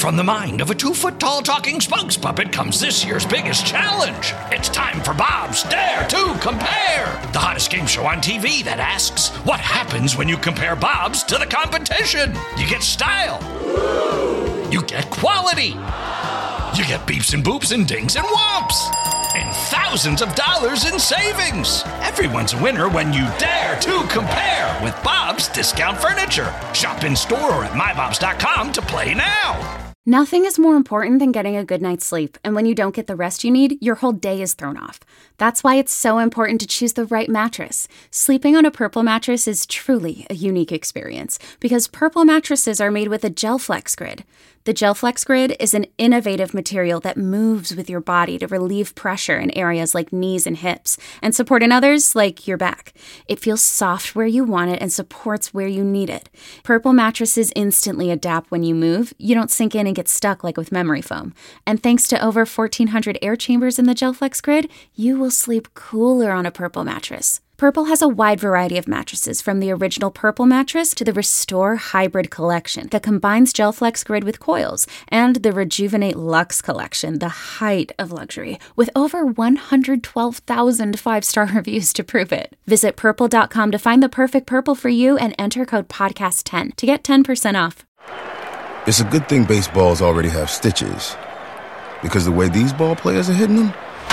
From the mind of a 2-foot-tall talking spokes puppet comes this year's biggest challenge. It's time for Bob's Dare to Compare, the hottest game show on TV that asks, what happens when you compare Bob's to the competition? You get style. You get quality. You get beeps and boops and dings and whomps. And thousands of dollars in savings. Everyone's a winner when you dare to compare with Bob's Discount Furniture. Shop in store or at mybobs.com to play now. Nothing is more important than getting a good night's sleep, and when you don't get the rest you need, your whole day is thrown off. That's why it's so important to choose the right mattress. Sleeping on a Purple mattress is truly a unique experience, because Purple mattresses are made with a GelFlex Grid. The GelFlex Grid is an innovative material that moves with your body to relieve pressure in areas like knees and hips, and support in others like your back. It feels soft where you want it and supports where you need it. Purple mattresses instantly adapt when you move. You don't sink in and get stuck like with memory foam. And thanks to over 1,400 air chambers in the GelFlex Grid, you will sleep cooler on a Purple mattress. Purple has a wide variety of mattresses, from the original Purple mattress to the Restore Hybrid collection that combines GelFlex Grid with coils, and the Rejuvenate Luxe collection, the height of luxury, with over 112,000 5-star reviews to prove it. Visit purple.com to find the perfect Purple for you and enter code podcast10 to get 10% off. It's a good thing baseballs already have stitches, because the way these ball players are hitting them,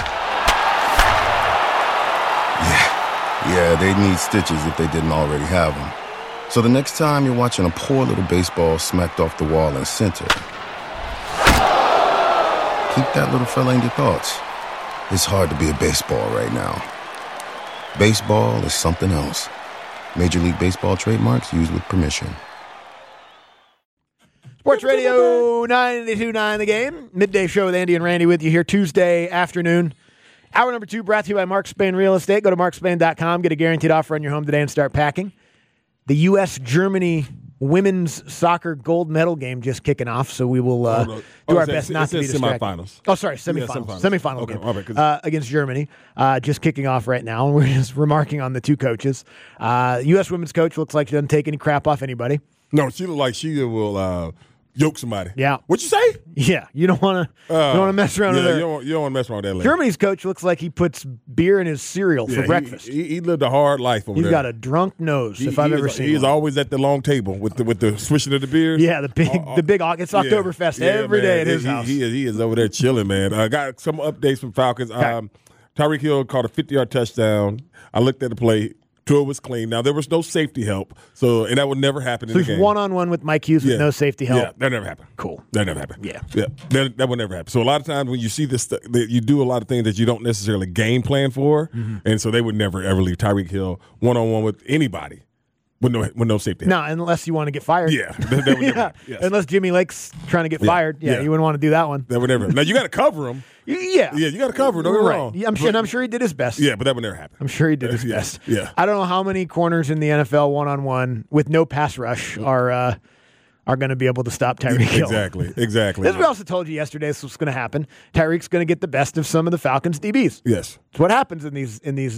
yeah, they need stitches if they didn't already have them. So the next time you're watching a poor little baseball smacked off the wall in center, keep that little fella in your thoughts. It's hard to be a baseball right now. Baseball is something else. Major League Baseball trademarks used with permission. Sports Radio 92.9 The Game. Midday show with Andy and Randy with you here Tuesday afternoon. Hour number 2 brought to you by Mark Spain Real Estate. Go to markspain.com, get a guaranteed offer on your home today and start packing. The U.S.-Germany women's soccer gold medal game just kicking off, so we will do our best not to be distracted. Semifinals. Oh, sorry, semifinals. Yeah, semifinal okay, game all right, against Germany, just kicking off right now. And we're just remarking on the two coaches. U.S. women's coach looks like she doesn't take any crap off anybody. No, she looks like she will yoke somebody. Yeah. What'd you say? Yeah, you don't want to mess around with her. You don't want to mess around with that lady. Germany's coach looks like he puts beer in his cereal for breakfast. He lived a hard life over there. He's got a drunk nose, if I've ever seen He's one. always at the long table with the swishing of the beer. Yeah, the big it's Oktoberfest every day at his house. He is over there chilling, man. I got some updates from Falcons. Okay. Tyreek Hill caught a 50-yard touchdown. I looked at the play. Tua was clean. Now, there was no safety help, and that would never happen in the game. So he's one-on-one with Mike Hughes with no safety help? Yeah, that never happened. Cool. That never happened. Yeah. That would never happen. So a lot of times when you see this, you do a lot of things that you don't necessarily game plan for, and so they would never, ever leave Tyreek Hill one-on-one with anybody with no safety help. No, unless you want to get fired. Yeah. That would never happen. Yes. Unless Jimmy Lake's trying to get fired. Yeah, you wouldn't want to do that one. That would never happen. Now, you got to cover him. Yeah, you got to cover. Don't get me wrong. Yeah, I'm sure he did his best. Yeah, but that would never happen. I'm sure he did his best. Yeah. I don't know how many corners in the NFL one-on-one with no pass rush are going to be able to stop Tyreek Hill. Exactly. As we also told you yesterday, this was going to happen. Tyreek's going to get the best of some of the Falcons DBs. Yes. It's what happens in these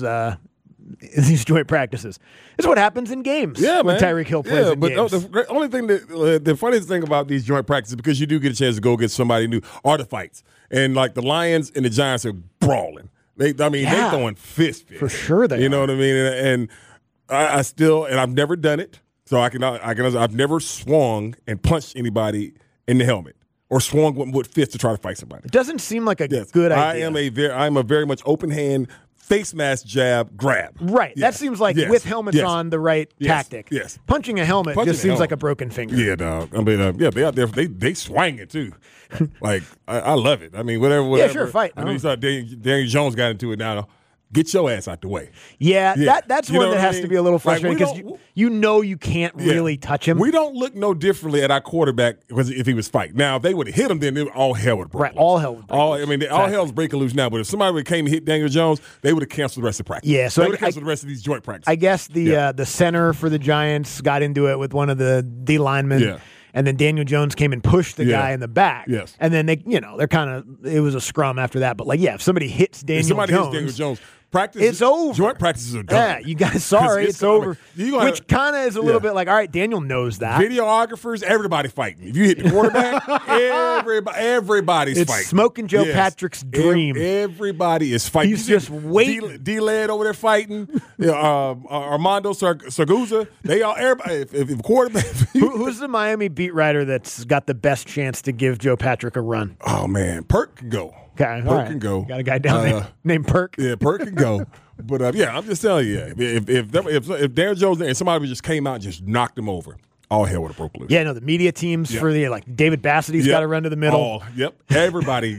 joint practices. It's what happens in games. Yeah, when man. Tyreek Hill plays in games. The only thing the funniest thing about these joint practices, because you do get a chance to go get somebody new, are the fights. And like the Lions and the Giants are brawling. They're throwing fists. For sure they You know what I mean? And I still, and I've never done it, so I've never swung and punched anybody in the helmet or swung with fists to try to fight somebody. It doesn't seem like a good idea. I'm a very much open hand, face mask, jab, grab. Right. Yes. That seems like Yes. with helmets Yes. on the right tactic. Yes. Punching a helmet just seems like a broken finger. Yeah, dog. I mean, they out there. They swing it too. Like I love it. I mean, whatever. Yeah, sure, fight. I know you saw Daniel Jones got into it now. Get your ass out the way. Yeah. That's one that has to be a little frustrating because you can't really touch him. We don't look no differently at our quarterback if he was fighting. Now, if they would have hit him, then all hell would break Right, loose. all hell would break loose. All hell's breaking loose now. But if somebody would have came and hit Daniel Jones, they would have canceled the rest of practice. Yeah, so they would have canceled the rest of these joint practices. I guess the center for the Giants got into it with one of the D linemen. Yeah. And then Daniel Jones came and pushed the guy in the back. Yes. And then it was a scrum after that. But if somebody hits Daniel Jones. Hits Daniel Jones, Practice. It's over. Joint practices are done. Yeah, you guys, sorry, it's over. Which kind of is a little bit like, all right, Daniel knows that. Videographers, everybody fighting. If you hit the quarterback, everybody's it's fighting. Smoking Joe Patrick's dream. Everybody is fighting. He's just waiting. D-Led over there fighting. Armando Sarguza. They all, everybody. If quarterback. Who's the Miami beat writer that's got the best chance to give Joe Patrick a run? Oh, man. Perk can go. Okay, Perk can go. Got a guy down there named Perk. Yeah, Perk can go. But I'm just telling you, if Daniel Jones and somebody just came out and just knocked him over, all hell would have broke loose. Yeah, no, the media teams for the David Bassett's got to run to the middle. Everybody,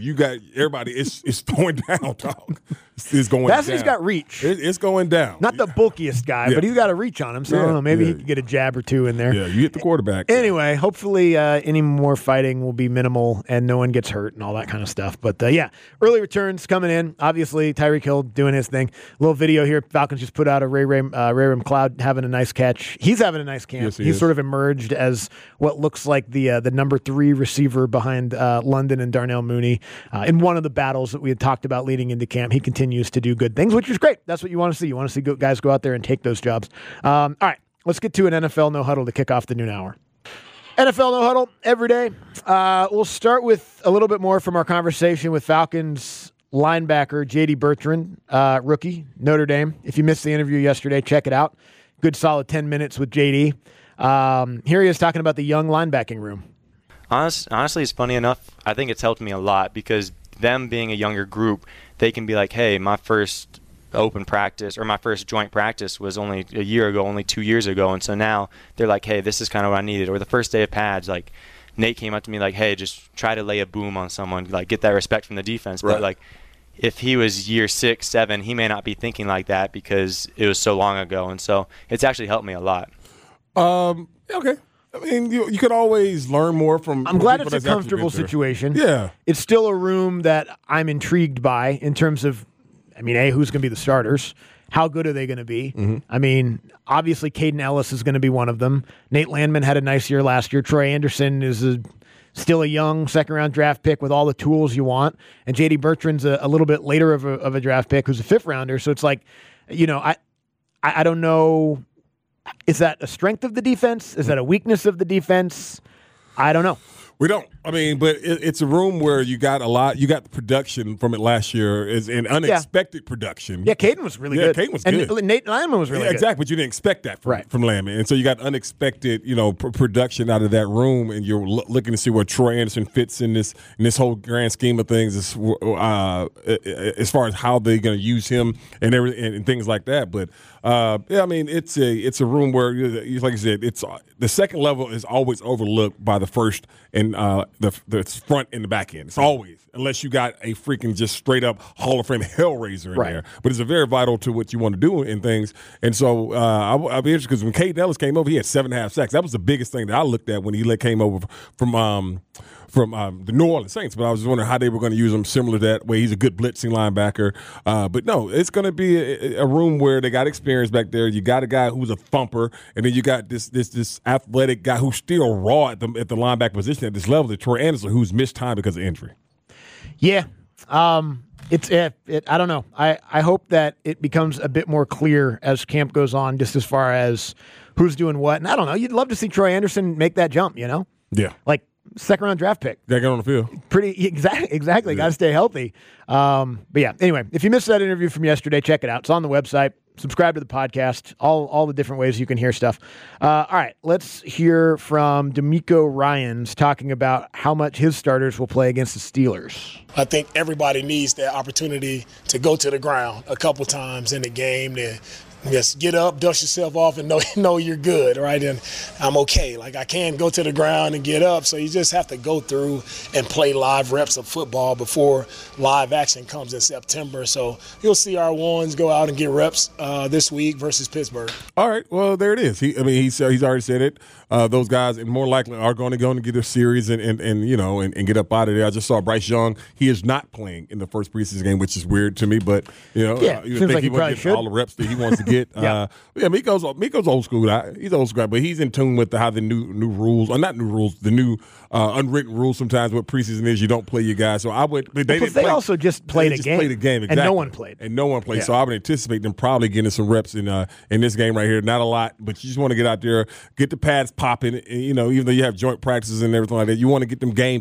it's going down, dog. It's going Bassett's down. Got reach. It's going down. Not the bulkiest guy, but he's got a reach on him. So I don't know, maybe he could get a jab or two in there. Yeah, you hit the quarterback. Anyway, hopefully any more fighting will be minimal and no one gets hurt and all that kind of stuff. But early returns coming in. Obviously, Tyreek Hill doing his thing. A little video here. Falcons just put out a Ray McCloud having a nice catch. He's having a nice camp. Yes, he's sort of emerged as what looks like the number 3 receiver behind London and Darnell Mooney in one of the battles that we had talked about leading into camp. He continues to do good things, which is great. That's what you want to see. You want to see guys go out there and take those jobs. All right, let's get to an NFL No Huddle to kick off the noon hour. NFL No Huddle every day. We'll start with a little bit more from our conversation with Falcons linebacker J.D. Bertrand, rookie, Notre Dame. If you missed the interview yesterday, check it out. Good solid 10 minutes with J.D. Here he is talking about the young linebacking room. Honestly, it's funny enough. I think it's helped me a lot because them being a younger group, they can be like, hey, my first open practice or my first joint practice was only a year ago, only 2 years ago. And so now they're like, hey, this is kind of what I needed. Or the first day of pads, like Nate came up to me like, hey, just try to lay a boom on someone, like get that respect from the defense. Right. But like if he was year 6, 7, he may not be thinking like that because it was so long ago. And so it's actually helped me a lot. Okay. I mean, you could always learn more from. I'm glad it's a comfortable situation. Yeah, it's still a room that I'm intrigued by in terms of, I mean, who's going to be the starters? How good are they going to be? Mm-hmm. I mean, obviously, Caden Ellis is going to be one of them. Nate Landman had a nice year last year. Troy Anderson is still a young second-round draft pick with all the tools you want, and J.D. Bertrand's a little bit later of a draft pick who's a fifth-rounder. So it's like, I don't know. Is that a strength of the defense? Is that a weakness of the defense? I don't know. We don't. I mean, but it's a room where you got a lot. You got the production from it last year, is an unexpected production. Yeah, Caden was really good. Caden was good. And Nate Landman was really good. Exactly, but you didn't expect that from Landman. And so you got unexpected, production out of that room, and you're looking to see where Troy Anderson fits in this whole grand scheme of things as far as how they're going to use him and everything and things like that. But I mean, it's a room where, like I said, it's the second level is always overlooked by the first and the front and the back end. It's always, unless you got a freaking just straight up Hall of Fame Hellraiser in there. But it's a very vital to what you want to do in things. And so I'll be interested because when Caden Ellis came over, he had 7.5 sacks. That was the biggest thing that I looked at when he came over from the New Orleans Saints, but I was just wondering how they were going to use him similar to that way. He's a good blitzing linebacker. But no, it's going to be a room where they got experience back there. You got a guy who's a thumper, and then you got this athletic guy who's still raw at the linebacker position at this level, Troy Anderson, who's missed time because of injury. Yeah. I don't know. I hope that it becomes a bit more clear as camp goes on, just as far as who's doing what. And I don't know. You'd love to see Troy Anderson make that jump, Yeah. Like, second-round draft pick. Got to get on the field. Exactly. Got to stay healthy. But yeah, anyway, if you missed that interview from yesterday, check it out. It's on the website. Subscribe to the podcast. All the different ways you can hear stuff. All right, let's hear from D'Amico Ryans talking about how much his starters will play against the Steelers. I think everybody needs that opportunity to go to the ground a couple times in the game to just get up, dust yourself off, and know you're good, right? And I'm okay. Like, I can go to the ground and get up, so you just have to go through and play live reps of football before live action comes in September. So you'll see our ones go out and get reps this week versus Pittsburgh. All right, well, there it is. He's already said it. Those guys, and more likely, are going to go and get a series and get up out of there. I just saw Bryce Young. He is not playing in the first preseason game, which is weird to me, but you seems like he probably should. All the reps that he wants to get. Miko's old school. He's old school, but he's in tune with how the new rules, or not new rules, the new unwritten rules sometimes what preseason is. You don't play your guys. So I would. But they also just played a game. Played a game, exactly. And no one played. Yeah. So I would anticipate them probably getting some reps in this game right here. Not a lot, but you just want to get out there, get the pads popping. And, even though you have joint practices and everything like that, you want to get them game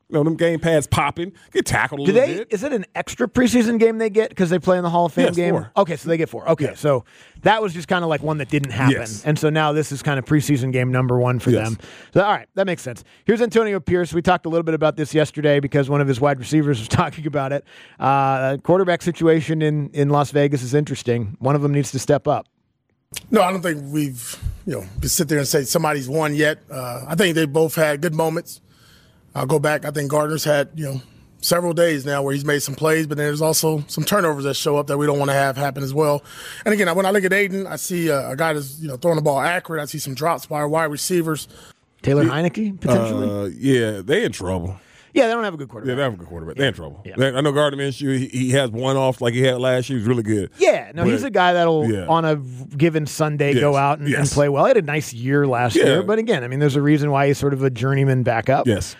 pads popping, get tackled a little bit. Is it an extra preseason game they get because they play in the Hall of Fame game? 4. Okay, so they get 4. Okay, so that was just kind of like one that didn't happen. Yes. And so now this is kind of preseason game number 1 for them. So, all right, that makes sense. Here's Antonio Pierce. We talked a little bit about this yesterday because one of his wide receivers was talking about it. Quarterback situation in Las Vegas is interesting. One of them needs to step up. No, I don't think we've sit there and say somebody's won yet. I think they both had good moments. I'll go back. I think Gardner's had, several days now where he's made some plays, but then there's also some turnovers that show up that we don't want to have happen as well. And again, when I look at Aiden, I see a guy that's, throwing the ball accurate. I see some drops by our wide receivers. Taylor Heineke, potentially? They're in trouble. Yeah, they don't have a good quarterback. Yeah, they have a good quarterback. They're in trouble. Yeah. I know Gardner Minshew, he has one off like he had last year. He's really good. Yeah, he's a guy that'll, on a given Sunday, go out and play well. He had a nice year last year. But again, there's a reason why he's sort of a journeyman backup. Yes.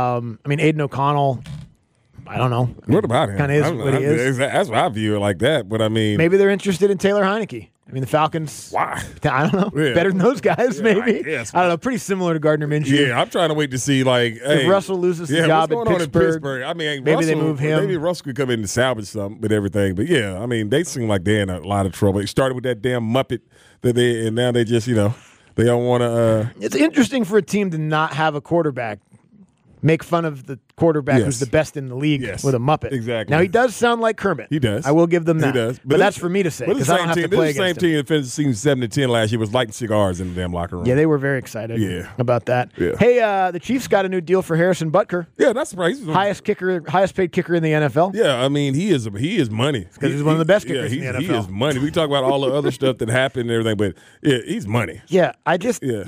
Aiden O'Connell, I don't know. What about him? Kind of is what he is. That's what I view it like that. But maybe they're interested in Taylor Heineke. The Falcons. Why? I don't know. Yeah. Better than those guys, maybe. I don't know. Pretty similar to Gardner Minshew. Yeah, I'm trying to wait to see, if Russell loses the job what's going on in Pittsburgh. Maybe Russell, they move him. Maybe Russell could come in and salvage something with everything. But they seem like they're in a lot of trouble. They started with that damn Muppet and now they just, they don't want to. It's interesting for a team to not have a quarterback. Make fun of the quarterback who's the best in the league with a Muppet. Exactly. Now, he does sound like Kermit. He does. I will give them that. He does. But that's for me to say because I don't have to play against him. The same team that finished the season 7-10 last year was lighting cigars in the damn locker room. Yeah, they were very excited about that. Yeah. Hey, the Chiefs got a new deal for Harrison Butker. Yeah, that's surprising. Highest paid kicker in the NFL. Yeah, he is money. Because he's one of the best kickers in the NFL. He is money. We talk about all the other stuff that happened and everything, but he's money. Yeah, I just, Yeah.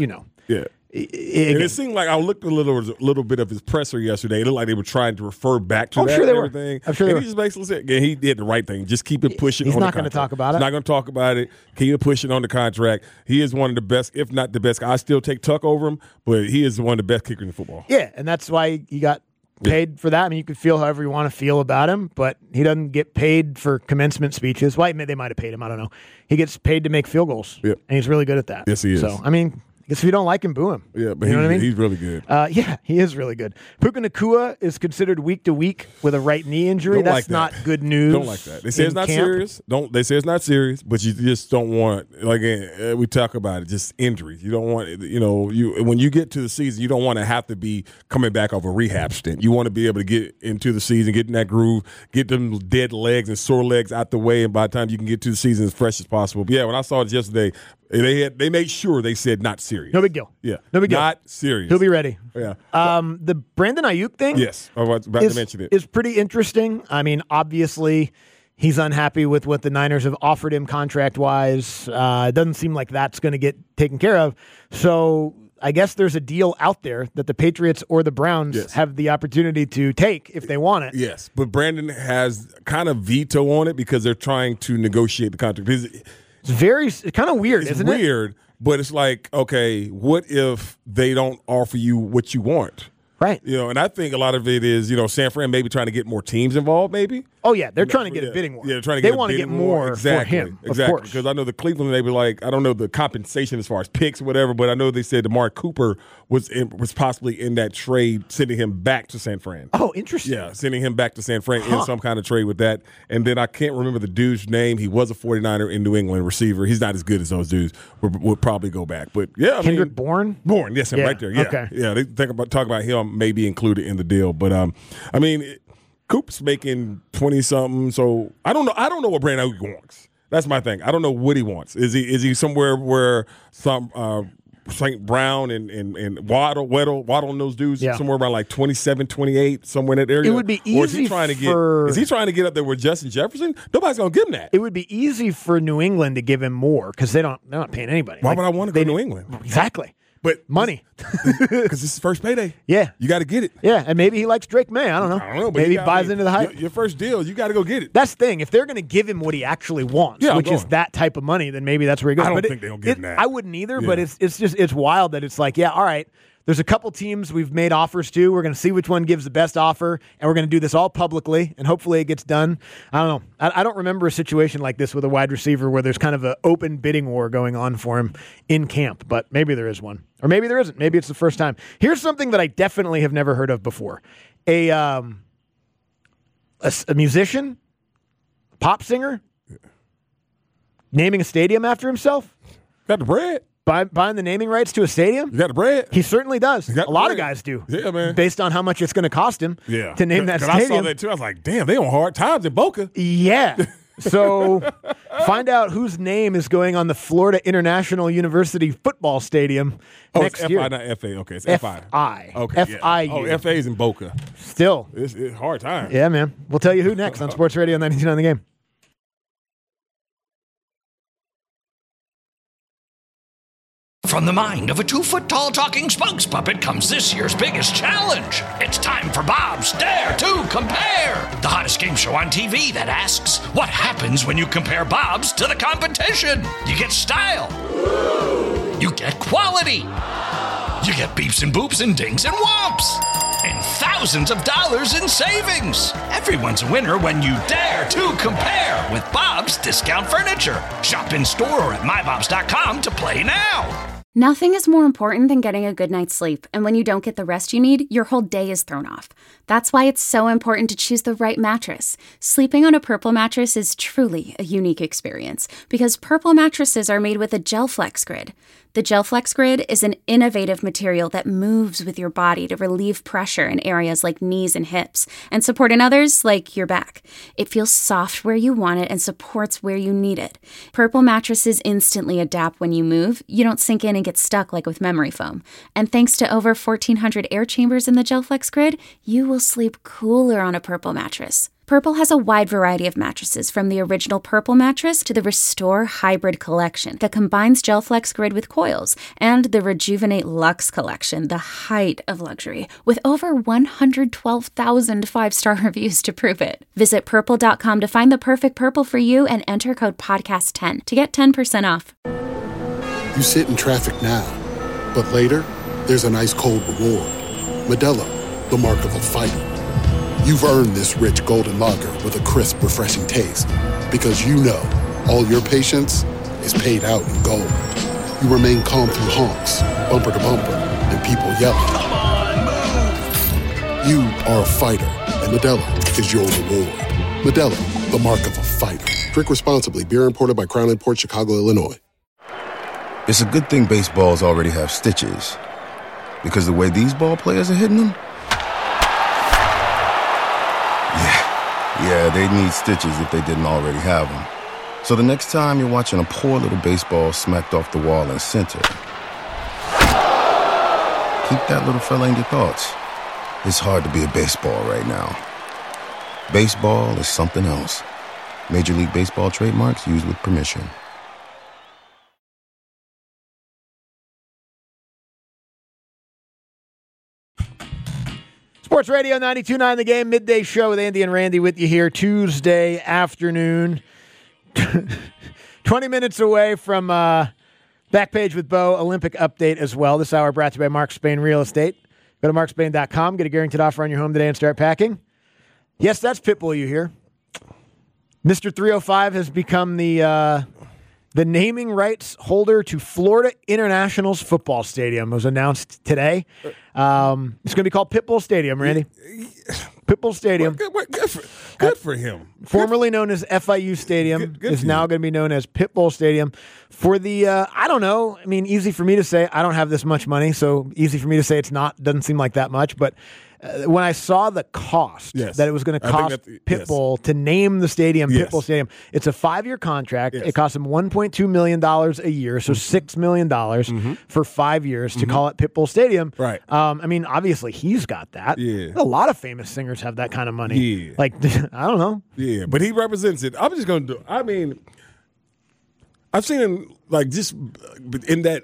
And it seemed like I looked a little bit of his presser yesterday. It looked like they were trying to refer back to that sure and they were. everything. I'm sure they and were. he just basically said, he did the right thing. Just keep it pushing. He's on not going to talk about it. He's not going to talk about it. Keep it pushing on the contract. He is one of the best, if not the best. I still take Tuck over him, but he is one of the best kickers in football. Yeah, and that's why he got paid for that. You could feel however you want to feel about him, but he doesn't get paid for commencement speeches. Well, they might have paid him. I don't know. He gets paid to make field goals, and he's really good at that. Yes, he is. So, I guess if you don't like him, boo him. Yeah, but you know what I mean? He's really good. He is really good. Puka Nacua is considered week to week with a right knee injury. That's not good news. Don't like that. They say it's not serious. They say it's not serious, but you just don't want, we talk about it, just injuries. You don't want, when you get to the season, you don't want to have to be coming back off a rehab stint. You want to be able to get into the season, get in that groove, get them dead legs and sore legs out the way, and by the time you can get to the season as fresh as possible. But when I saw it yesterday, they made sure they said not serious. No big deal. Yeah. No big deal. Not serious. He'll be ready. Yeah. The Brandon Ayuk thing. Yes. I was about to mention it. Is pretty interesting. Obviously, he's unhappy with what the Niners have offered him contract-wise. It doesn't seem like that's going to get taken care of. So I guess there's a deal out there that the Patriots or the Browns have the opportunity to take if they want it. Yes. But Brandon has kind of veto on it because they're trying to negotiate the contract. It's kind of weird, isn't it? It's weird, but it's like, okay, what if they don't offer you what you want? Right. And I think a lot of it is, San Fran maybe trying to get more teams involved, maybe. Oh, yeah. They're trying to get a bidding war. Yeah, they're trying to get They want to get more for him, of course. Because I know the Cleveland, they were like, I don't know the compensation as far as picks or whatever, but I know they said DeMar Cooper was possibly in that trade, sending him back to San Fran. Oh, interesting. Yeah, sending him back to San Fran in some kind of trade with that. And then I can't remember the dude's name. He was a 49er in New England receiver. He's not as good as those dudes. Would probably go back. But, Kendrick Bourne? Bourne, yes, him right there. Yeah. Okay. Yeah, they talk about him maybe included in the deal. But, Coop's making 20-something, so I don't know what Brandon Ayuk wants. That's my thing. I don't know what he wants. Is he somewhere where some St. Brown and Waddle and those dudes somewhere around like 27, 28, somewhere in that area? It would be easy. Or is he trying to get up there with Justin Jefferson? Nobody's gonna give him that. It would be easy for New England to give him more because they're not paying anybody. Why would I want to go to New England? Exactly. But money. Because it's his first payday. Yeah. You got to get it. Yeah, and maybe he likes Drake May. I don't know. But Maybe he buys into the hype. Your first deal, you got to go get it. That's the thing. If they're going to give him what he actually wants, which is that type of money, then maybe that's where he goes. I don't think they'll give him that. I wouldn't either, but it's wild that it's like, yeah, all right, there's a couple teams we've made offers to. We're going to see which one gives the best offer, and we're going to do this all publicly, and hopefully it gets done. I don't know. I don't remember a situation like this with a wide receiver where there's kind of an open bidding war going on for him in camp, but maybe there is one. Or maybe there isn't. Maybe it's the first time. Here's something that I definitely have never heard of before. A musician, a pop singer, naming a stadium after himself. Got the bread. Buying the naming rights to a stadium? You got the bread? He certainly does. A lot of guys do. Yeah, man. Based on how much it's going to cost him to name that stadium. I saw that, too. I was like, damn, they on hard times in Boca. Yeah. So find out whose name is going on the Florida International University football stadium next it's year. F-I, not F-A. Okay, it's F-I. F-I. Okay, F-I-U. Oh, F-A is in Boca. Still. It's hard time. Yeah, man. We'll tell you who next on Sports Radio 92.9 The Game. From the mind of a 2-foot-tall talking spokes puppet comes this year's biggest challenge. It's time for Bob's Dare to Compare, the hottest game show on TV that asks, what happens when you compare Bob's to the competition? You get style. You get quality. You get beeps and boops and dings and whomps. And thousands of dollars in savings. Everyone's a winner when you dare to compare with Bob's Discount Furniture. Shop in store or at mybobs.com to play now. Nothing is more important than getting a good night's sleep, and when you don't get the rest you need, your whole day is thrown off. That's why it's so important to choose the right mattress. Sleeping on a Purple mattress is truly a unique experience, because Purple mattresses are made with a GelFlex Grid. The GelFlex Grid is an innovative material that moves with your body to relieve pressure in areas like knees and hips, and support in others like your back. It feels soft where you want it and supports where you need it. Purple mattresses instantly adapt when you move. You don't sink in and get stuck like with memory foam. And thanks to over 1,400 air chambers in the GelFlex Grid, you will sleep cooler on a Purple mattress. Purple has a wide variety of mattresses, from the original Purple mattress to the Restore Hybrid collection that combines GelFlex Grid with coils, and the Rejuvenate Luxe collection, the height of luxury, with over 112,000 five-star reviews to prove it. Visit Purple.com to find the perfect Purple for you and enter code PODCAST10 to get 10% off. You sit in traffic now, but later, there's an ice-cold reward. Modelo, the mark of a fighter. You've earned this rich golden lager with a crisp, refreshing taste. Because you know, all your patience is paid out in gold. You remain calm through honks, bumper to bumper, and people yelling. Come on, move! You are a fighter, and Modelo is your reward. Modelo, the mark of a fighter. Drink responsibly. Beer imported by Crown Imports, Chicago, Illinois. It's a good thing baseballs already have stitches. Because the way these ball players are hitting them, Yeah, they'd need stitches if they didn't already have them. So the next time you're watching a poor little baseball smacked off the wall in center, keep that little fella in your thoughts. It's hard to be a baseball right now. Baseball is something else. Major League Baseball trademarks used with permission. Sports Radio 92.9 The Game, midday show with Andy and Randy with you here Tuesday afternoon. 20 minutes away from Backpage with Bo, Olympic update as well. This hour brought to you by Mark Spain Real Estate. Go to markspain.com, get a guaranteed offer on your home today and start packing. Yes, that's Pitbull you hear. Mr. 305 has become the naming rights holder to Florida International's football stadium. It was announced today. It's going to be called Pitbull Stadium, Randy. Pitbull Stadium. Good for him. Formerly known as FIU Stadium, good is now going to be known as Pitbull Stadium. For the, I don't know, I mean, easy for me to say. I don't have this much money, so easy for me to say it's not. Doesn't seem like that much, but when I saw the cost that it was going to cost Pitbull to name the stadium Pitbull Stadium, it's a 5-year contract. It cost him $1.2 million a year, so $6 million for 5 years to call it Pitbull Stadium. Right. I mean, obviously, he's got that. Yeah. A lot of famous singers have that kind of money. Yeah. Like, I don't know. Yeah, but he represents it. I'm just going to do, I mean, I've seen him, like, just in that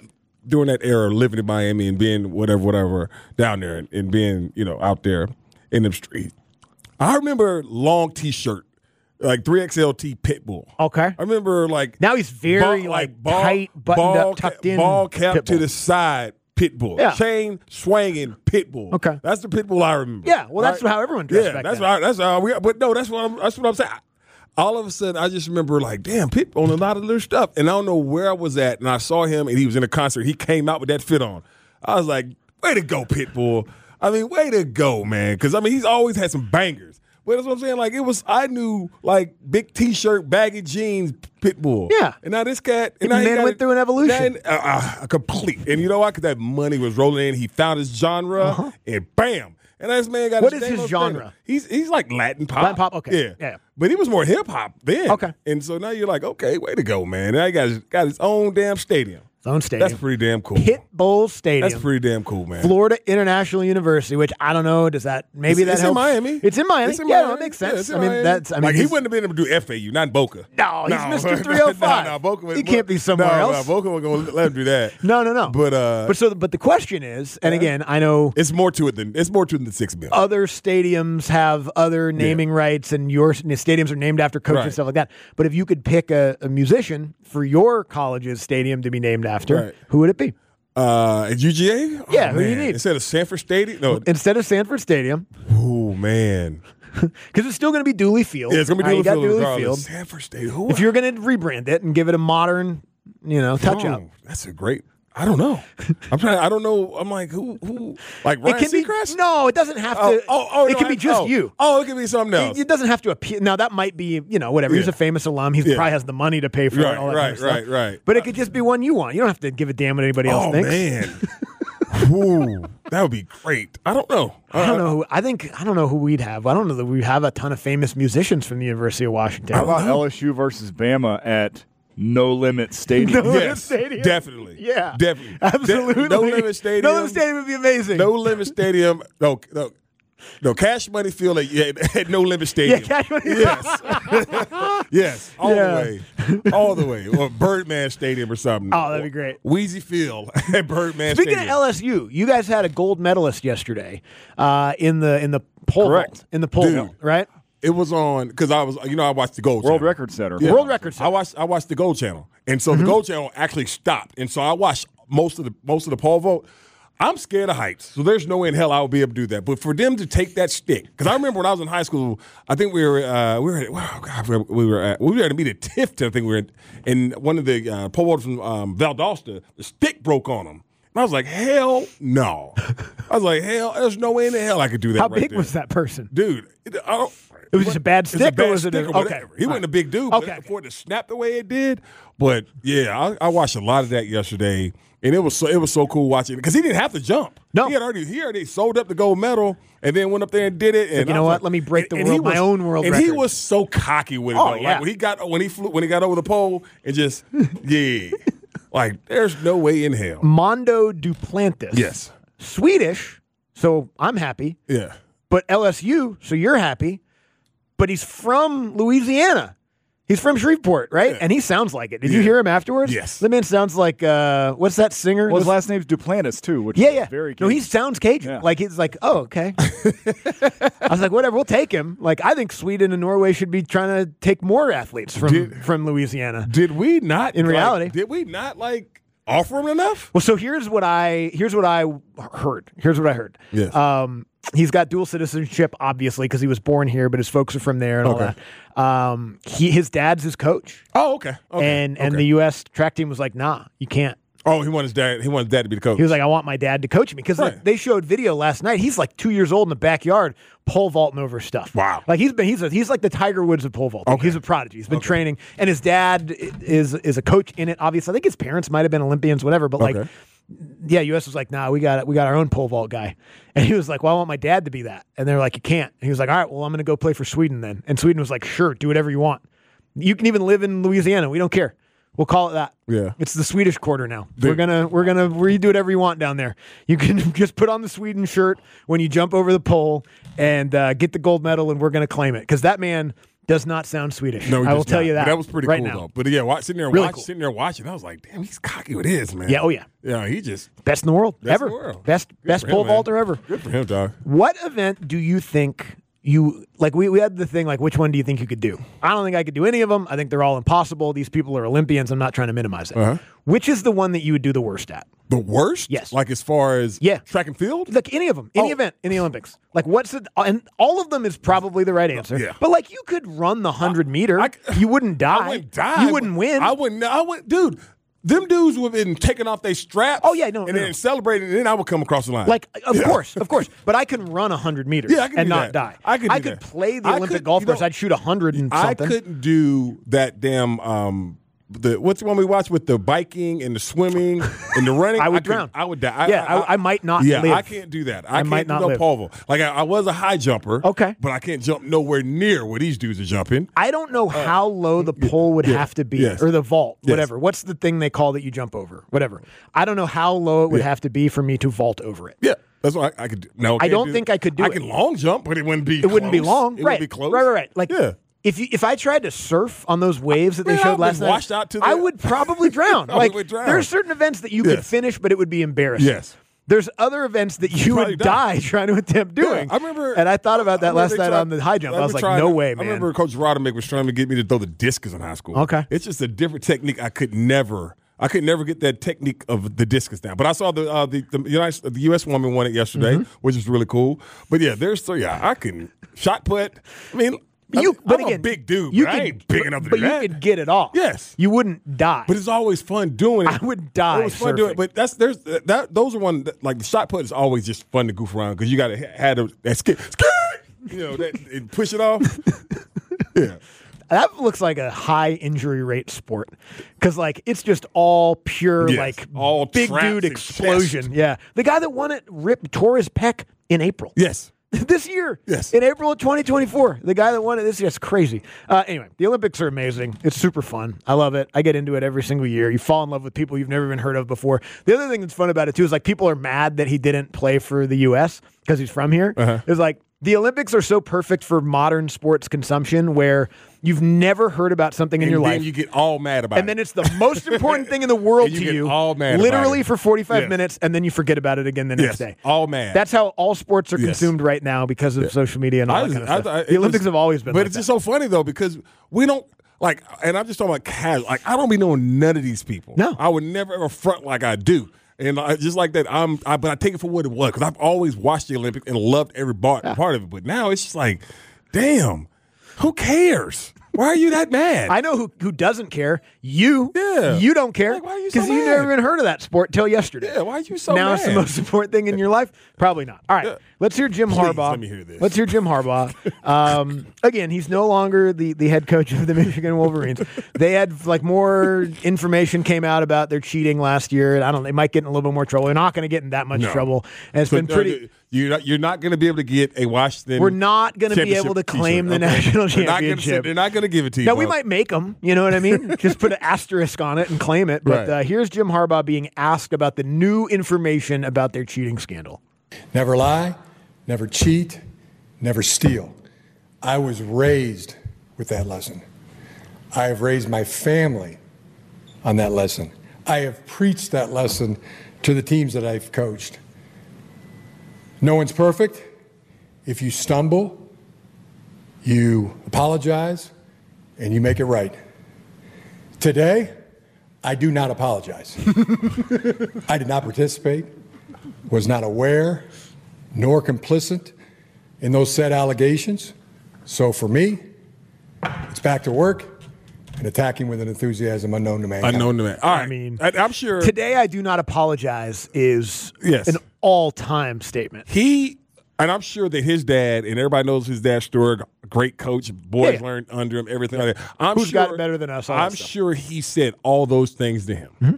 during that era, living in Miami and being whatever down there and being, out there in the street. I remember long T-shirt, like 3XLT Pitbull. Okay. I remember now he's very tight, buttoned up, tucked in. Ball cap Pitbull. to the side. Pitbull. Yeah. Chain swinging Pitbull. Okay. That's the Pitbull I remember. Yeah, well, that's how everyone dressed back that's then. that's how we. But no, that's what I'm saying. All of a sudden, I just remember damn, Pitbull on a lot of their stuff, and I don't know where I was at, and I saw him, and he was in a concert. He came out with that fit on. I was like, way to go, Pitbull. I mean, way to go, man. Because he's always had some bangers. But that's what I'm saying. I knew big T-shirt, baggy jeans, Pitbull. Yeah. And now this cat, and man went through an evolution. Complete. And you know why? Because that money was rolling in. He found his genre, and bam. And this man got what is his genre? He's like Latin pop. Latin pop, okay. Yeah. But he was more hip hop then. Okay. And so now you're like, okay, way to go, man. Now he got his own damn stadium. His own stadium. That's pretty damn cool. Pitbull Stadium. That's pretty damn cool, man. Florida International University, which I don't know, does that maybe that helps? It's in Miami. It's in Miami. Yeah, that makes sense. Yeah, he wouldn't have been able to do FAU, not in Boca. No, he's Mr. 305. No, Boca. He can't be somewhere else. No, Boca wasn't going to let him do that. No. But the question is, and again, I know it's more to it than $6 million. Other stadiums have other naming rights, and your stadiums are named after coaches and stuff like that. But if you could pick a musician for your college's stadium to be named after, who would it be? At UGA? Yeah, who do you need? Instead of Sanford Stadium? No. Instead of Sanford Stadium. Oh, man. Because it's still going to be Dooley Field. Yeah, it's going to be Dooley Field. Sanford Stadium. If you're going to rebrand it and give it a modern, touch-up. That's a great... I don't know. I don't know. I'm like, who? Like Ryan Seacrest? No, it doesn't have to. It can be just you. Oh, it can be something else. It doesn't have to appear. Now, that might be, whatever. He's a famous alum. He probably has the money to pay for all that kind of stuff. Right. But it could just be one you want. You don't have to give a damn what anybody else thinks. Oh, man. Ooh, that would be great. I don't know. I don't know. I don't know who we'd have. I don't know that we have a ton of famous musicians from the University of Washington. How about LSU versus Bama at No Limit Stadium? Stadium? Definitely. Yeah. Definitely. Absolutely. No Limit Stadium. No Limit Stadium would be amazing. No Limit Stadium. No, Cash Money Field at No Limit Stadium. Yeah, Cash Money. Yes. Yes. All the way. Or Birdman Stadium or something. Oh, that'd be great. Wheezy Field at Birdman Speaking Stadium. of LSU, you guys had a gold medalist yesterday in the pole vault. In the pole vault, right? It was on because I watched the Gold World Channel. Record Center. Yeah. World Record Center. I watched the Gold Channel, and so the Gold Channel actually stopped, and so I watched most of the pole vault. I'm scared of heights, so there's no way in hell I would be able to do that. But for them to take that stick, because I remember when I was in high school, I think we were at a meet at Tifton. I think we were in one of the pole vaulters from Valdosta. The stick broke on them. And I was like, hell no. I was like, there's no way in the hell I could do that. How big was that person? Dude, it was just a bad stick, or was it? Okay, he wasn't a big dude. Okay, for it to snap the way it did. But yeah, I watched a lot of that yesterday, and it was so cool watching it because he didn't have to jump. No, he already sold up the gold medal, and then went up there and did it. And you know what? Let me break my own world record. And he was so cocky with it. Oh, though. yeah. Like when he got over the pole and just like there's no way in hell. Mondo Duplantis. Yes, Swedish. So I'm happy. Yeah, but LSU. So you're happy. But he's from Louisiana. He's from Shreveport, right? Yeah. And he sounds like it. Did you hear him afterwards? Yes. The man sounds like, what's that singer? Well, his last name's Duplantis, too, which is very Cajun. No, he sounds Cajun. Yeah. Like, he's like, oh, okay. I was like, whatever, we'll take him. Like, I think Sweden and Norway should be trying to take more athletes from Louisiana. Did we not? In reality. Did we not, offer him enough? Well, so here's what I heard. Yes. He's got dual citizenship, obviously, because he was born here, but his folks are from there and all that. His dad's his coach. Oh, okay. And the U.S. track team was like, nah, you can't. Oh, he wanted his dad. He wanted his dad to be the coach. He was like, I want my dad to coach me because they showed video last night. He's like 2 years old in the backyard, pole vaulting over stuff. Wow. Like he's like the Tiger Woods of pole vaulting. Okay. He's a prodigy. He's been training, and his dad is a coach in it. Obviously, I think his parents might have been Olympians, whatever. But U.S. was like, nah, we got our own pole vault guy, and he was like, well, I want my dad to be that, and they're like, you can't. And he was like, all right, well, I'm going to go play for Sweden then, and Sweden was like, sure, do whatever you want. You can even live in Louisiana. We don't care. We'll call it that. Yeah, it's the Swedish quarter now. We're gonna do whatever you want down there. You can just put on the Sweden shirt when you jump over the pole and get the gold medal, and we're gonna claim it because that man does not sound Swedish. No, I will tell you that. But that was pretty right cool now. though. But yeah, sitting there watching, I was like, damn, he's cocky with his, man. Yeah, oh yeah. Yeah, he just best in the world best ever. in the world. Best for pole him, man. vaulter ever. Good for him, dog. What event do you think you like? We had the thing like, which one do you think you could do? I don't think I could do any of them. I think they're all impossible. These people are Olympians. I'm not trying to minimize it. Uh-huh. Which is the one that you would do the worst at? The worst? Yes. Like as far as track and field? Like any of them, any event in the Olympics. Like what's it? And all of them is probably the right answer. Yeah. But like you could run the 100 meter. You wouldn't die. I wouldn't die. You wouldn't win. I wouldn't. Dude, them dudes would have been taking off their straps. Oh, yeah, no. Then celebrating, and then I would come across the line. Like, of course. But I can run 100 meters and not die. I could play the Olympic golf course. I'd shoot 100 and something. I couldn't do that damn what's the one we watched with the biking and the swimming and the running? I would drown. I would die. I might not live. I can't do that. I might can't not do no live. pole vault. Like I was a high jumper. Okay. But I can't jump nowhere near where these dudes are jumping. I don't know how low the pole would have to be, Yes. or the vault, Yes. whatever. What's the thing they call that you jump over? Whatever. I don't know how low it would have to be for me to vault over it. Yeah. That's what I could do. No, I don't think I could do it. I can long jump, but it wouldn't be It wouldn't be close. long. It Right. would be close. Right. Like, yeah. If I tried to surf on those waves that they Man, showed I've last been night, washed out to the- I would probably drown. I Like would drown. there are certain events that you could Yes. finish, but it would be embarrassing. Yes. There's other events that you probably would die trying to attempt doing. I remember, and I thought about that last night on the high jump. I was like, no way, man. I remember Coach Rodemick was trying to get me to throw the discus in high school. Okay. It's just a different technique. I could never get that technique of the discus down. But I saw the U.S. woman won it yesterday, which is really cool. But yeah, I can shot put. I mean, I'm a big dude, but I ain't big enough to do that. But you could get it off. Yes. You wouldn't die. But it's always fun doing it. I would die. It was fun doing it. But those are one that, like the shot put is always just fun to goof around because you got to have that skip, and push it off. Yeah. That looks like a high injury rate sport because, like, it's just all pure, all big traps dude and explosion. chest. Yeah. The guy that won it tore his pec in April. Yes. This year. Yes. In April of 2024. The guy that won it this year. It's crazy. Anyway, the Olympics are amazing. It's super fun. I love it. I get into it every single year. You fall in love with people you've never even heard of before. The other thing that's fun about it, too, is like people are mad that he didn't play for the U.S. because he's from here. It's like the Olympics are so perfect for modern sports consumption where you've never heard about something in your life. And then you get all mad about it. And then it's the most important thing in the world And you to get you. all mad about literally it. for 45 Yes. minutes, and then you forget about it again the next day. All mad. That's how all sports are Yes. consumed right now because of social media and all that kind of stuff. The Olympics have always been But like it's that. just so funny, though, because we don't, like, and I'm just talking about casual. Like, I don't be knowing none of these people. No. I would never ever front like I do. And just like that, but I take it for what it was because I've always watched the Olympics and loved every part of it. But now it's just like, damn, who cares? Why are you that mad? I know who doesn't care. You. Yeah. You don't care. Like, why are you so Because you mad? never even heard of that sport till yesterday. Yeah, why are you so now mad? it's the most important thing in your life? Probably not. All right. Yeah. Let's hear Jim Please, Harbaugh. let me hear this. Let's hear Jim Harbaugh. Again, he's no longer the head coach of the Michigan Wolverines. They had like more information came out about their cheating last year. And I don't know, they might get in a little bit more trouble. They're not going to get in that much trouble. And it's been pretty. You're not going to be able to get a Washington. We're not going to be able to claim the national championship. They're not going to give it to you. Now, we might make them, you know what I mean? Just put an asterisk on it and claim it. But Right. Here's Jim Harbaugh being asked about the new information about their cheating scandal. Never lie, never cheat, never steal. I was raised with that lesson. I have raised my family on that lesson. I have preached that lesson to the teams that I've coached. No one's perfect. If you stumble, you apologize, and you make it right. Today, I do not apologize. I did not participate, was not aware, nor complicit in those said allegations. So for me, it's back to work and attacking with an enthusiasm unknown to mankind. Unknown to man. All right. I mean, I'm sure. Today, I do not apologize is an all-time statement. And I'm sure that his dad, and everybody knows his dad's story, great coach, boys learned under him, everything like that. Who's got it better than us? I'm sure he said all those things to him. Mm-hmm.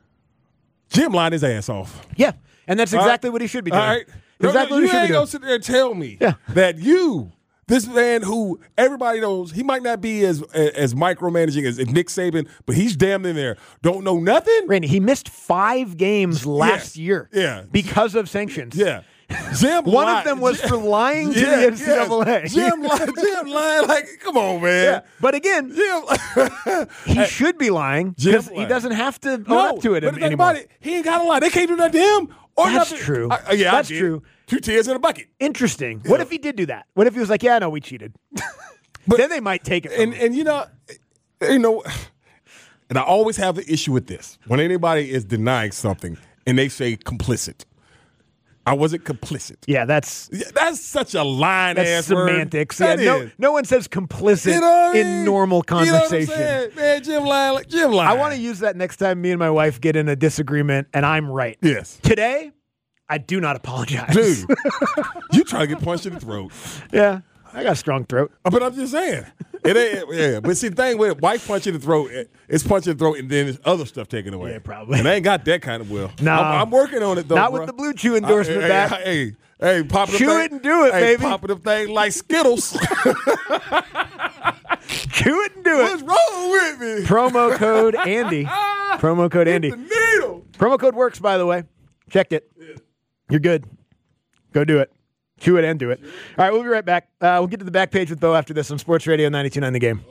Jim lined his ass off. Yeah, and that's exactly what he should be doing. All right. Exactly what he you should be ain't doing. going to sit there and tell me that this man who everybody knows, he might not be as micromanaging as Nick Saban, but he's damn in there. Don't know nothing? Randy, he missed 5 games last year Yeah. because of sanctions. Yeah. Jim One lied. of them was for lying to the NCAA. Jim lied. Like, come on, man. Yeah. But again, Jim, he should be lying because he doesn't have to own up to it but the thing anymore. about it, he ain't got to lie. They can't do that to him. Or That's nothing. true. That's true. 2 tears in a bucket. Interesting. What if he did do that? What if he was like, yeah, no, we cheated? But then they might take it from him. And you know, and I always have the issue with this. When anybody is denying something and they say complicit. I wasn't complicit. Yeah, that's such a line-ass semantics. Word. Yeah, no one says complicit in normal conversation. You know what I'm saying? Man, Jim lying. I want to use that next time me and my wife get in a disagreement and I'm right. Yes. Today, I do not apologize. Dude, you try to get punched in the throat. Yeah, I got a strong throat. But I'm just saying. It ain't, yeah. But see, the thing with wife punching the throat, it's punching the throat and then there's other stuff taken away. Yeah, probably. And I ain't got that kind of will. No. I'm working on it, though, Not bro. with the Blue Chew endorsement back. Hey, popping Chew it and do it, baby. Popping them things like Skittles. Chew it and do it. What's wrong with me? Promo code Andy. Promo code Andy. The needle. Promo code works, by the way. Checked it. You're good. Go do it. Chew it and do it. All right, we'll be right back. We'll get to the back page with Bo after this on Sports Radio 92.9 The Game.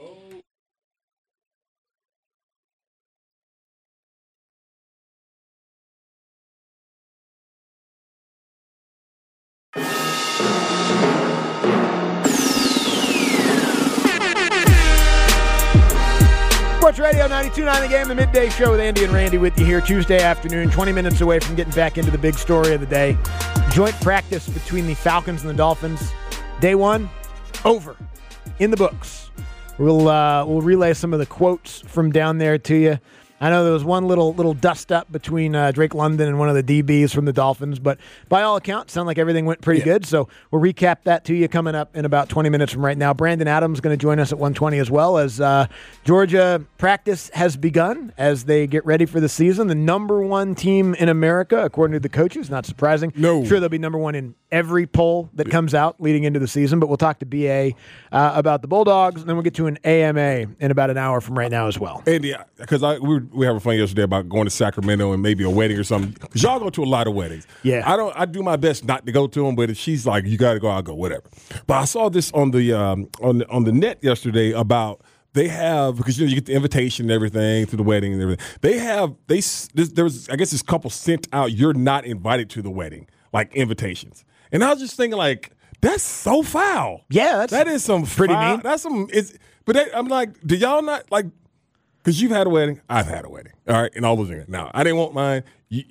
Sports Radio 92.9 The Game, the midday show with Andy and Randy with you here Tuesday afternoon, 20 minutes away from getting back into the big story of the day. Joint practice between the Falcons and the Dolphins. Day one, over, in the books. We'll relay some of the quotes from down there to you. I know there was one little dust up between Drake London and one of the DBs from the Dolphins, but by all accounts, sound like everything went pretty good. So we'll recap that to you coming up in about 20 minutes from right now. Brandon Adams is going to join us at 1:20 as well, as Georgia practice has begun as they get ready for the season. The number one team in America, according to the coaches. Not surprising. No. Sure, they'll be number one in every poll that comes out leading into the season, but we'll talk to BA about the Bulldogs, and then we'll get to an AMA in about an hour from right now as well. Andy, because we were fun yesterday about going to Sacramento and maybe a wedding or something. Because y'all go to a lot of weddings. Yeah. I do my best not to go to them, but if she's like, you got to go, I'll go, whatever. But I saw this on the on the net yesterday about they have, because you get the invitation and everything to the wedding and everything. There was, I guess, this couple sent out, you're not invited to the wedding, like invitations. And I was just thinking, like, that's so foul. Yeah, that is some pretty foul, mean. That's some. I'm like, do y'all not like? Because you've had a wedding, I've had a wedding, all right, and all those things. Now, I didn't want mine.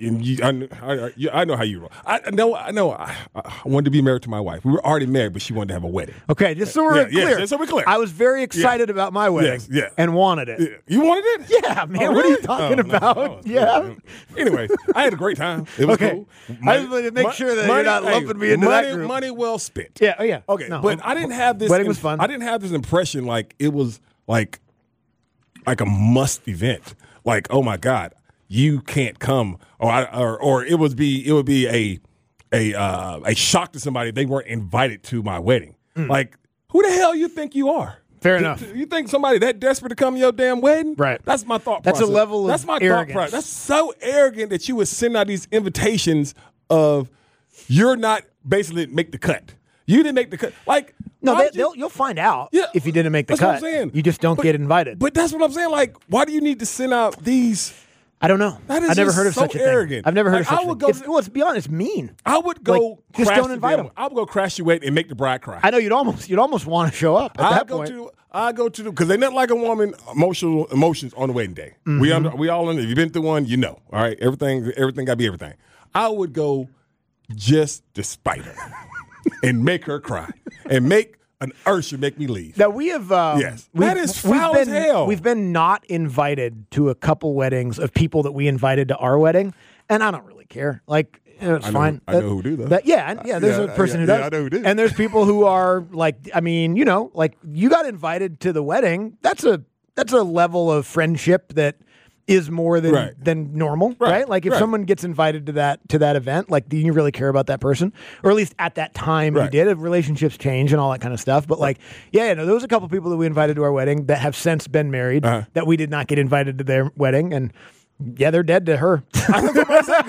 I know how you roll. I know. I wanted to be married to my wife. We were already married, but she wanted to have a wedding. Okay, just so we're clear. Just so we're clear. I was very excited about my wedding and wanted it. Yeah. You wanted it? Yeah, man. Oh, What are you really? talking about? Yeah. Anyway, I had a great time. It was Okay. cool. I just wanted to make sure that you're not lumping me into that group. Money well spent. Yeah. Oh, yeah. Okay, No, but I didn't have this. Wedding was fun. I didn't have this impression like it was like a must event. Like, oh my God, you can't come, or it would be a shock to somebody if they weren't invited to my wedding. Like, who the hell you think you are? Fair enough. You think somebody that desperate to come to your damn wedding? Right. That's my thought That's process. a level of That's my arrogance. thought process. That's so arrogant that you would send out these invitations of you're not basically make the cut. You didn't make the cut. Like, No, you'll find out if you didn't make the that's cut. what I'm saying. You just don't get invited. But that's what I'm saying. Like, why do you need to send out these? I don't know. That is I've never just heard of so such a arrogant. thing. I've never heard Like, of I such a would thing. go- Let's be honest, it's mean. I would go. Like, just crash don't the invite damn- them. I would go crash your wedding and make the bride cry. I know you'd almost want to show up at that point. I go to because they're not like a woman emotions on the wedding day. Mm-hmm. We all if you've been through one, you know. All right, everything got to be everything. I would go just to spite her and make her cry and make an urge to make me leave. Now we have Yes. That is foul as hell. We've been not invited to a couple weddings of people that we invited to our wedding, and I don't really care. Like, it's I know- fine. I know who do that. There's a person who does. I know who do. And there's people who are like, I mean, like you got invited to the wedding. That's a level of friendship that is more than normal, right? Like if someone gets invited to that event, like do you really care about that person? Or at least at that time you did. Relationships change and all that kind of stuff. But like, there was a couple people that we invited to our wedding that have since been married that we did not get invited to their wedding. And Yeah, they're dead to her. I know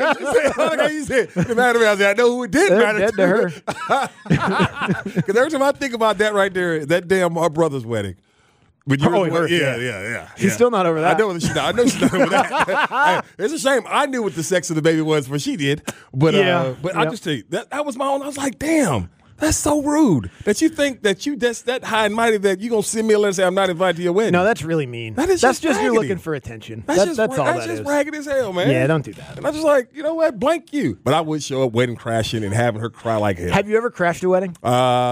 who it did They're matter dead to her. Because every time I think about that right there, that damn our brother's wedding. When you her, yeah. She's still not over that. I know she's not over that. It's a shame. I knew what the sex of the baby was when she did, but I just tell you that was my own. I was like, damn. That's so rude that you think that that's that high and mighty that you gonna send me a letter and say I'm not invited to your wedding. No, that's really mean. That's just raggedy. you're looking for attention. That's all that is. That's just raggedy as hell, man. Yeah, don't do that. And I was just like, you know what? Blank you. But I would show up wedding crashing and having her cry like hell. Have you ever crashed a wedding?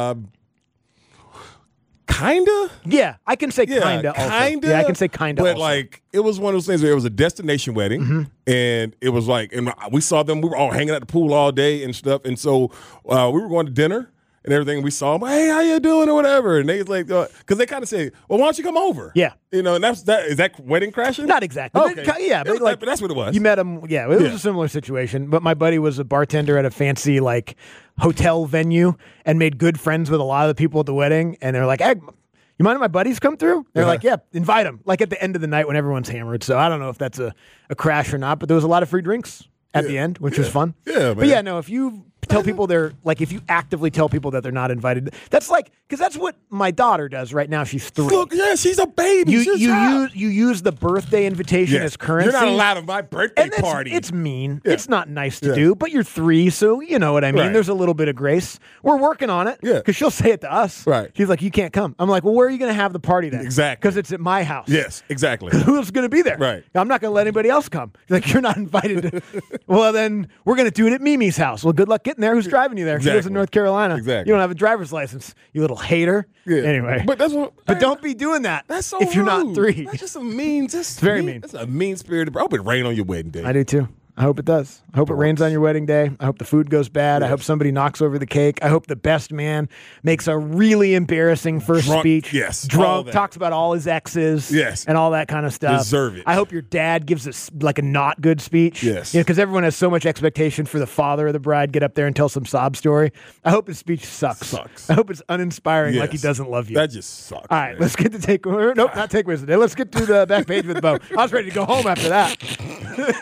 Kinda. Yeah, I can say kinda. Also. Kinda. Yeah, I can say kinda. But also. like, it was one of those things where it was a destination wedding, and it was like, and we saw them. We were all hanging at the pool all day and stuff, and so we were going to dinner. And everything, we saw them, hey, how you doing or whatever, and they was like, because they kind of say, well, why don't you come over? Yeah, and is that wedding crashing? Not exactly. Okay. But that's what it was. You met him. Yeah, it was a similar situation. But my buddy was a bartender at a fancy hotel venue and made good friends with a lot of the people at the wedding. And they're like, hey, you mind if my buddies come through? They're like, yeah, invite them. Like at the end of the night when everyone's hammered. So I don't know if that's a crash or not. But there was a lot of free drinks at the end, which was fun. Yeah, man. But yeah, no, if you tell people if you actively tell people that they're not invited, that's because that's what my daughter does right now. She's 3. Look, yeah, she's a baby. You use the birthday invitation as currency. You're not allowed at my birthday party. It's mean. Yeah. It's not nice to do, but you're 3, so you know what I mean. Right. There's a little bit of grace. We're working on it. Yeah, because she'll say it to us. Right. She's like, you can't come. I'm like, well, where are you going to have the party then? Exactly. Because it's at my house. Yes, exactly. Who's going to be there? Right. I'm not going to let anybody else come. She's like, you're not invited. Well, then we're going to do it at Mimi's house. Well, good luck getting there. Who's driving you there? Exactly. She lives in North Carolina. Exactly. You don't have a driver's license, you little hater. Yeah. Anyway. But don't be doing that. That's so if you're rude. not 3. That's just a mean. It's very mean. That's a mean spirited. I hope it rain on your wedding day. I do too. I hope it does. I hope it rains on your wedding day. I hope the food goes bad. Yes. I hope somebody knocks over the cake. I hope the best man makes a really embarrassing first speech. Yes. Drunk, talks about all his exes. Yes. And all that kind of stuff. Deserve it. I hope your dad gives us a not good speech. Yes. Because everyone has so much expectation for the father of the bride get up there and tell some sob story. I hope his speech sucks. I hope it's uninspiring, like he doesn't love you. That just sucks. All right, let's get to takeaways. Nope, not takeaways today. Let's get to the back page with Bo. I was ready to go home after that.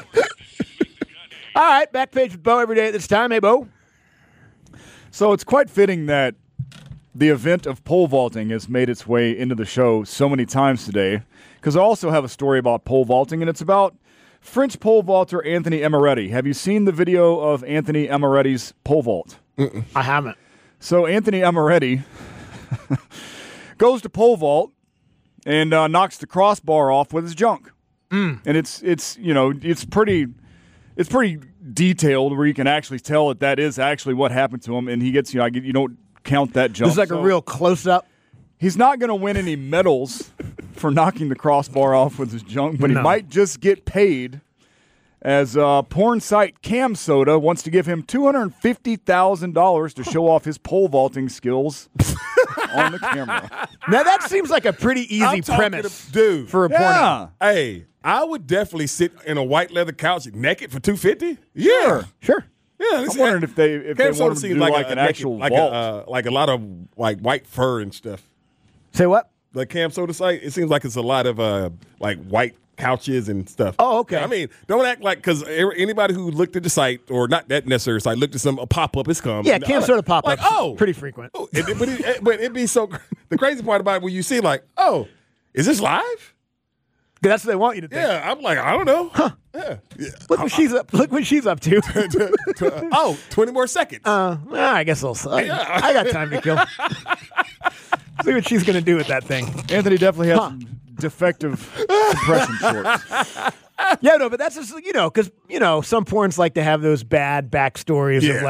All right, back page with Bo every day at this time. Hey, Bo. So it's quite fitting that the event of pole vaulting has made its way into the show so many times today, because I also have a story about pole vaulting, and it's about French pole vaulter Anthony Amaretti. Have you seen the video of Anthony Amaretti's pole vault? I haven't. So Anthony Amaretti goes to pole vault and knocks the crossbar off with his junk. And it's pretty detailed where you can actually tell that is actually what happened to him, and he gets, you don't count that jump. This is like a real close-up. He's not going to win any medals for knocking the crossbar off with his junk, but he might just get paid, as porn site Cam Soda wants to give him $250,000 to show off his pole vaulting skills on the camera. Now that seems like a pretty easy premise, dude, for a porno. Hey, I would definitely sit in a white leather couch naked for $250. Yeah, sure. Yeah, I'm wondering if they want to do like an actual vault, like a lot of white fur and stuff. Say what? The Cam Soda site. It seems like it's a lot of white couches and stuff. Oh, okay. I mean, don't act like, because anybody who looked at the site, or not that necessary site, looked at a pop-up has come. Yeah, Cam Soda pop-ups, pretty frequent. But it'd be so. The crazy part about it, when you see is this live? That's what they want you to think. Yeah, I'm like, I don't know. Huh. Yeah. Look what she's up. Look what she's up to. 20 more seconds. I guess I got time to kill. See what she's going to do with that thing. Anthony definitely has some defective compression shorts. Yeah, no, but that's just, because, some porns like to have those bad backstories of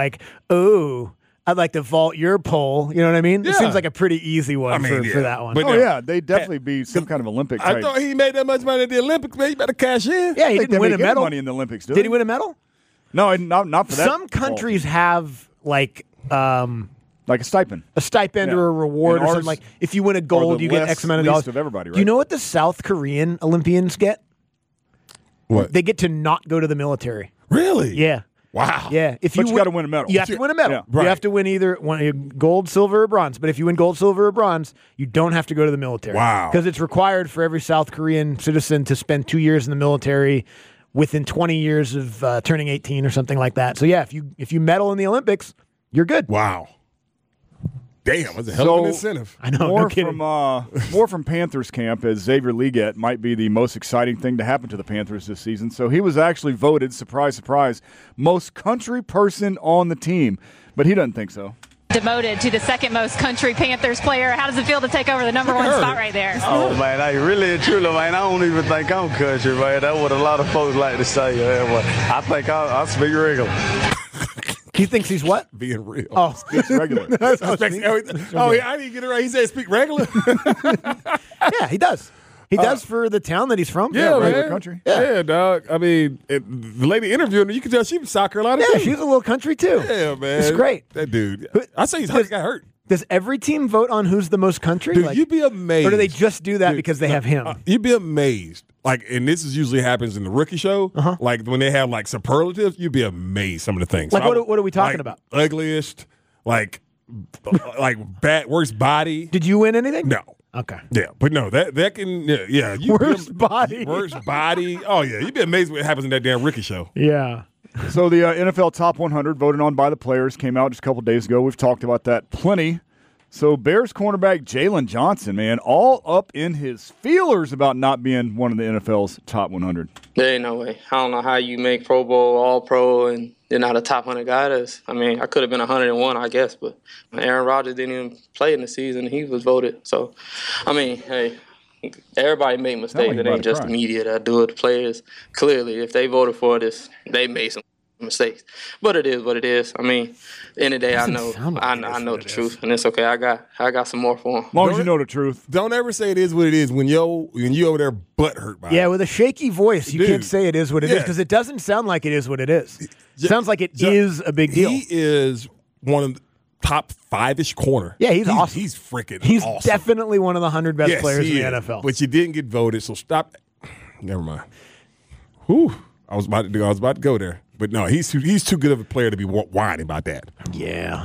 I'd like to vault your pole. You know what I mean? Yeah. It seems like a pretty easy one for that one. But they'd definitely be some kind of Olympic type. I thought he made that much money at the Olympics, man. You better cash in. Yeah, he didn't win a medal. Money in the Olympics, did he win a medal? No, not for that. Some countries have like a stipend. A stipend or a reward or something. Like if you win a gold, you get X amount of dollars. Of everybody, right? Do you know what the South Korean Olympians get? What? They get to not go to the military. Really? Yeah. Wow. Yeah. But you got to win a medal. You have to win a medal. Yeah, right. You have to win either gold, silver, or bronze. But if you win gold, silver, or bronze, you don't have to go to the military. Wow. Because it's required for every South Korean citizen to spend 2 years in the military within 20 years of turning 18 or something like that. So yeah, if you medal in the Olympics, you're good. Wow. Damn, that's a hell of an incentive. I know. More No kidding. more from Panthers camp, as Xavier Legette might be the most exciting thing to happen to the Panthers this season. So he was actually voted, surprise, surprise, most country person on the team, but he doesn't think so. Demoted to the second most country Panthers player. How does it feel to take over the number one spot right there? Oh, man, I really and truly, man, I don't even think I'm country, man. That's what a lot of folks like to say. Man. But I think I speak regular. He thinks he's what? Being real. Oh, Speaks regular. Yeah, I didn't get it right. He said speak regular. Yeah, he does. He does for the town that he's from. Yeah, regular man. country. Yeah, dog. I mean, the lady interviewing her, you can tell she from South Carolina, Yeah, too. she's a little country too. Yeah, man. It's great. That dude. I say he's hurt. He got hurt. Does every team vote on who's the most country? Dude, you'd be amazed. Or do they just do that Dude, because they have him? You'd be amazed. Like, and this is usually happens in the rookie show. Like when they have like superlatives, you'd be amazed some of the things. Like, what are we talking about? Ugliest, like bad, worst body. Did you win anything? No. Okay. Yeah, but no, that can yeah. Worst body. Worst body. Oh yeah, you'd be amazed what happens in that damn rookie show. Yeah. So the NFL Top 100 voted on by the players came out just a couple days ago. We've talked about that plenty. So Bears cornerback Jalen Johnson, man, all up in his feelers about not being one of the NFL's top 100. There ain't no way. I don't know how you make Pro Bowl, All-Pro, and you're not a top 100 guy. I mean, I could have been 101, I guess, but Aaron Rodgers didn't even play in the season. He was voted. So, I mean, hey, everybody make mistakes. It ain't just the media that do it. The players, clearly, if they voted for this, they made some mistakes. But it is what it is. I mean, end of the day, I know the truth, and it's okay. I got some more for him. As long as you know the truth. Don't ever say it is what it is when you over there butt hurt by it. Yeah, with a shaky voice, you can't say it is what it is because it doesn't sound like it is what it is. It sounds like it is a big deal. He is one of the top 5-ish corner. Yeah, he's awesome. He's freaking He's awesome. definitely one of the 100 best players in the is. NFL. But you didn't get voted, so stop. Never mind. Whew. I was about to go there. But no, he's too good of a player to be whining about that. Yeah.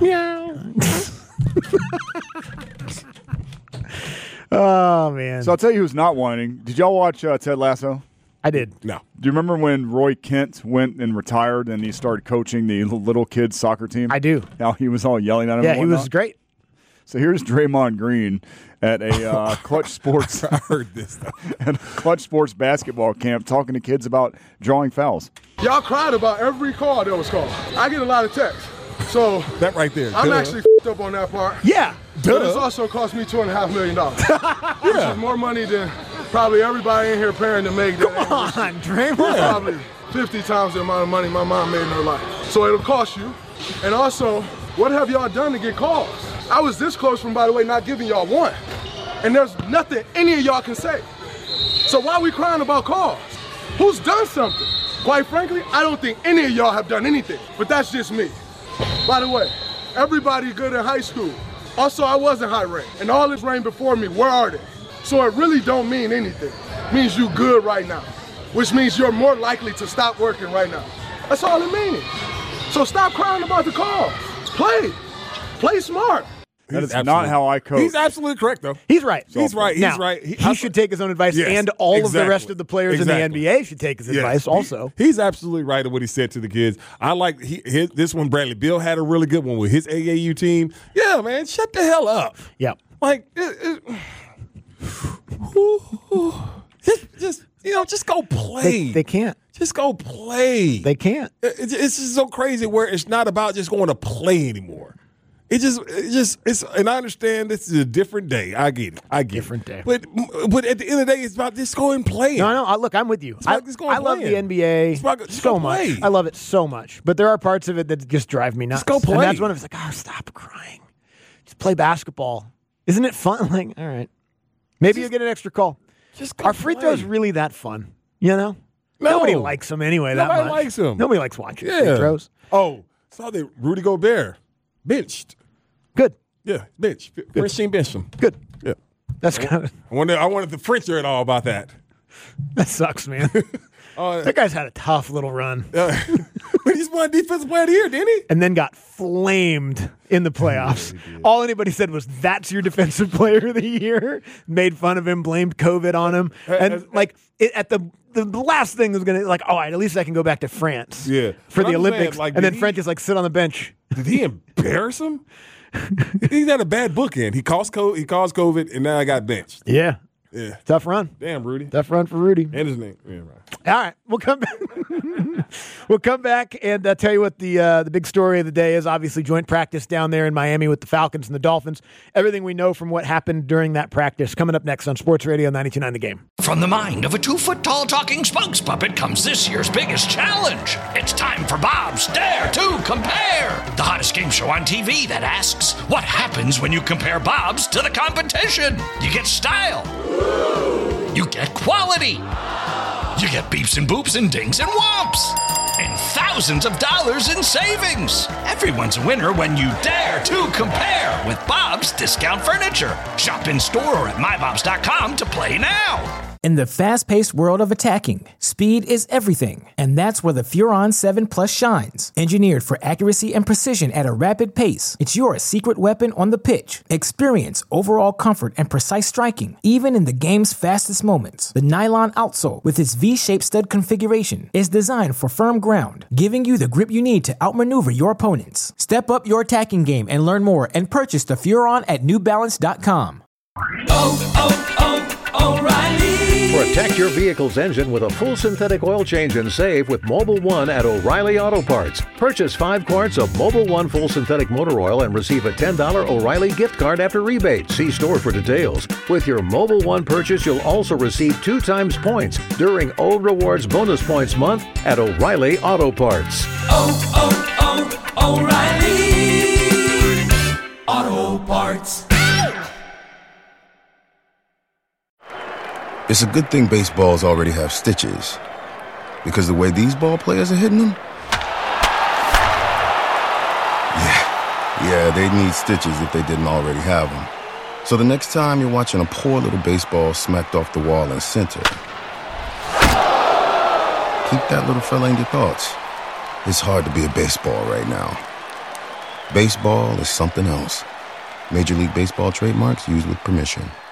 Oh, man. So I'll tell you who's not whining. Did y'all watch Ted Lasso? I did. No. Do you remember when Roy Kent went and retired and he started coaching the little kids soccer team? I do. How he was all yelling at him. Yeah, and he was whatnot? great. So here's Draymond Green at a Clutch Sports. I heard this though. At a Clutch Sports basketball camp, talking to kids about drawing fouls. Y'all cried about every call that was called. I get a lot of texts. So that right there. I'm actually f***ed up on that part. Yeah. But it's also cost me $2.5 million. Which is more money than probably everybody in here paying to make that. Come on, Draymond. Probably 50 times the amount of money my mom made in her life. So it'll cost you. And also, what have y'all done to get calls? I was this close from, by the way, not giving y'all one. And there's nothing any of y'all can say. So why are we crying about calls? Who's done something? Quite frankly, I don't think any of y'all have done anything, but that's just me. By the way, everybody good in high school. Also, I wasn't high ranked, and all this rain before me, where are they? So it really don't mean anything. It means you good right now, which means you're more likely to stop working right now. That's all it means. So stop crying about the calls. Play smart. That is not how I coach. He's absolutely correct, though. He's right. He's right. He's now, right. He should take his own advice, Yes, and all of the exactly. rest of the players in the NBA should take his advice also. He's absolutely right in what he said to the kids. I like this one. Bradley Beal had a really good one with his AAU team. Yeah, man, shut the hell up. Yep. Like, just go play. They can't. Just go play. They can't. It's just so crazy where it's not about just going to play anymore. It's and I understand this is a different day. I get it. Different day. But at the end of the day, it's about just going playing. No, look, I'm with you. I love the NBA so much. I love it so much. But there are parts of it that just drive me nuts. Just go play. And that's one of it's like, oh, stop crying. Just play basketball. Isn't it fun? Like, all right. Maybe you'll get an extra call. Just go Are free throws really that fun? You know? No. Nobody likes them anyway that much. Nobody likes them. Nobody likes watching free throws. Oh, saw that Rudy Gobert benched. Good. Yeah, bench. French team benched him. Good. Yeah. That's kind of. I wanted the French hear it all about that. That sucks, man. That guy's had a tough little run. But he's won Defensive Player of the Year, didn't he? And then got flamed in the playoffs. All anybody said was, "That's your Defensive Player of the Year." Made fun of him, blamed COVID on him, and the last thing was gonna all right, at least I can go back to France. Yeah, for the Olympics, and then Frank is sit on the bench. Did he embarrass him? He's got a bad bookend. He caused COVID, and now I got benched. Yeah. Yeah. Tough run. Damn, Rudy. Tough run for Rudy. And his name. Yeah, right. All right. We'll come back. We'll come back and tell you what the big story of the day is. Obviously, joint practice down there in Miami with the Falcons and the Dolphins. Everything we know from what happened during that practice coming up next on Sports Radio 92.9 The Game. From the mind of a 2-foot-tall talking spokes puppet comes this year's biggest challenge. It's time for Bob's Dare to Compare, the hottest game show on TV that asks, what happens when you compare Bob's to the competition? You get style. You get quality. You get beeps and boops and dings and whomps. And thousands of dollars in savings. Everyone's a winner when you dare to compare with Bob's Discount Furniture. Shop in store or at mybobs.com to play now. In the fast-paced world of attacking, speed is everything, and that's where the Furon 7 Plus shines. Engineered for accuracy and precision at a rapid pace, it's your secret weapon on the pitch. Experience overall comfort and precise striking, even in the game's fastest moments. The nylon outsole, with its V-shaped stud configuration, is designed for firm ground, giving you the grip you need to outmaneuver your opponents. Step up your attacking game and learn more and purchase the Furon at newbalance.com. O'Reilly. Protect your vehicle's engine with a full synthetic oil change and save with Mobil 1 at O'Reilly Auto Parts. Purchase 5 quarts of Mobil 1 full synthetic motor oil and receive a $10 O'Reilly gift card after rebate. See store for details. With your Mobil 1 purchase, you'll also receive 2 times points during O Rewards Bonus Points Month at O'Reilly Auto Parts. O'Reilly Auto Parts. It's a good thing baseballs already have stitches, because the way these ball players are hitting them, yeah, they'd need stitches if they didn't already have them. So the next time you're watching a poor little baseball smacked off the wall in center, keep that little fella in your thoughts. It's hard to be a baseball right now. Baseball is something else. Major League Baseball trademarks used with permission.